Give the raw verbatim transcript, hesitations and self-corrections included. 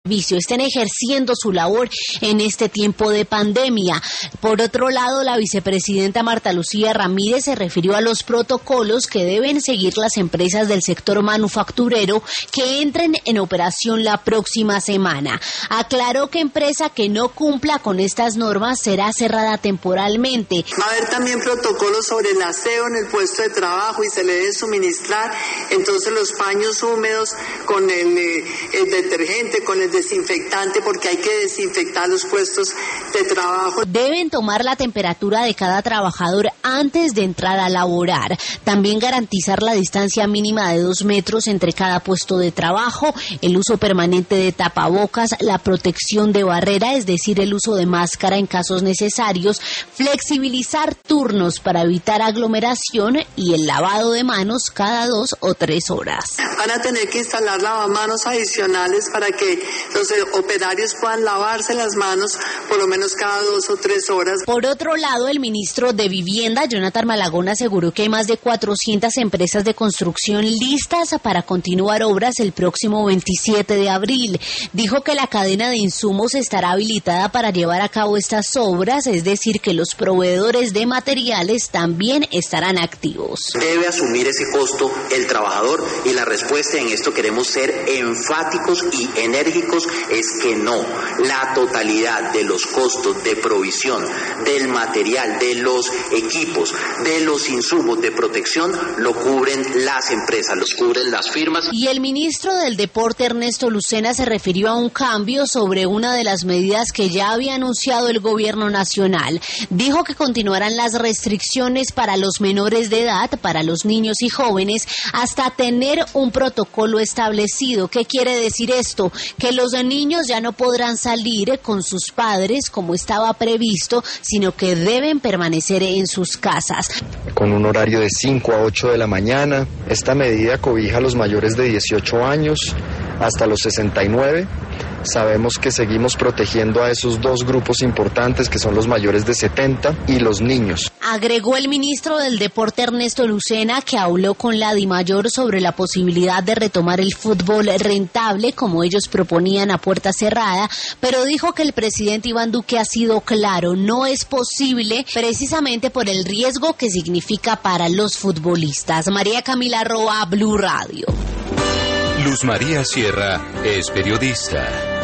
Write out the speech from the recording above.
estén ejerciendo su labor en este tiempo de pandemia. Por otro lado, la vicepresidenta Marta Lucía Ramírez se refirió a los protocolos que deben seguir las empresas del sector manufacturero que entren en operación la próxima semana. Aclaró que empresa que no cumpla con estas normas será cerrada temporalmente. Va a haber también protocolos sobre el aseo en el puesto de trabajo y se le debe suministrar entonces los paños húmedos con el, eh, el detergente, con el desinfectante, porque hay que desinfectar los puestos de trabajo. Deben tomar la temperatura de cada trabajador antes de entrar a laborar. También garantizar la distancia mínima de dos metros entre cada puesto de trabajo, el uso permanente de tapabocas, la protección de barrera, es decir, el uso de máscara en casos necesarios, flexibilizar turnos para evitar aglomeración y el lavado de manos cada dos o tres horas. Van a tener que instalar lavamanos adicionales para que los operarios puedan lavarse las manos por lo menos cada dos o tres horas. Por otro lado, el ministro de Vivienda, Jonathan Malagón, aseguró que hay más de cuatrocientas empresas de construcción listas para continuar obras el próximo veintisiete de abril. Dijo que la cadena de insumos estará habilitada para llevar a cabo estas obras, es decir, que los proveedores de materiales también estarán activos. Debe asumir ese costo el trabajador y la respuesta en esto queremos ser enfáticos y enérgicos es que no, la totalidad de los costos de provisión del material, de los equipos, de los insumos de protección lo cubren las empresas, los cubren las firmas. Y el ministro del Deporte, Ernesto Lucena, se refirió a un cambio sobre una de las medidas que ya había anunciado el gobierno nacional. Dijo que continuarán las restricciones para los menores de edad, para los niños y jóvenes, hasta tener un protocolo establecido. ¿Qué quiere decir esto? Que los niños ya no podrán salir con sus padres como estaba previsto, sino que deben permanecer en sus casas. Con un horario de cinco a ocho de la mañana, esta medida cobija a los mayores de dieciocho años hasta los sesenta y nueve. Sabemos que seguimos protegiendo a esos dos grupos importantes que son los mayores de setenta y los niños. Agregó el ministro del Deporte, Ernesto Lucena, que habló con la DIMAYOR sobre la posibilidad de retomar el fútbol rentable como ellos proponían a puerta cerrada, pero dijo que el presidente Iván Duque ha sido claro, no es posible precisamente por el riesgo que significa para los futbolistas. María Camila Roa, Blue Radio. Luz María Sierra es periodista.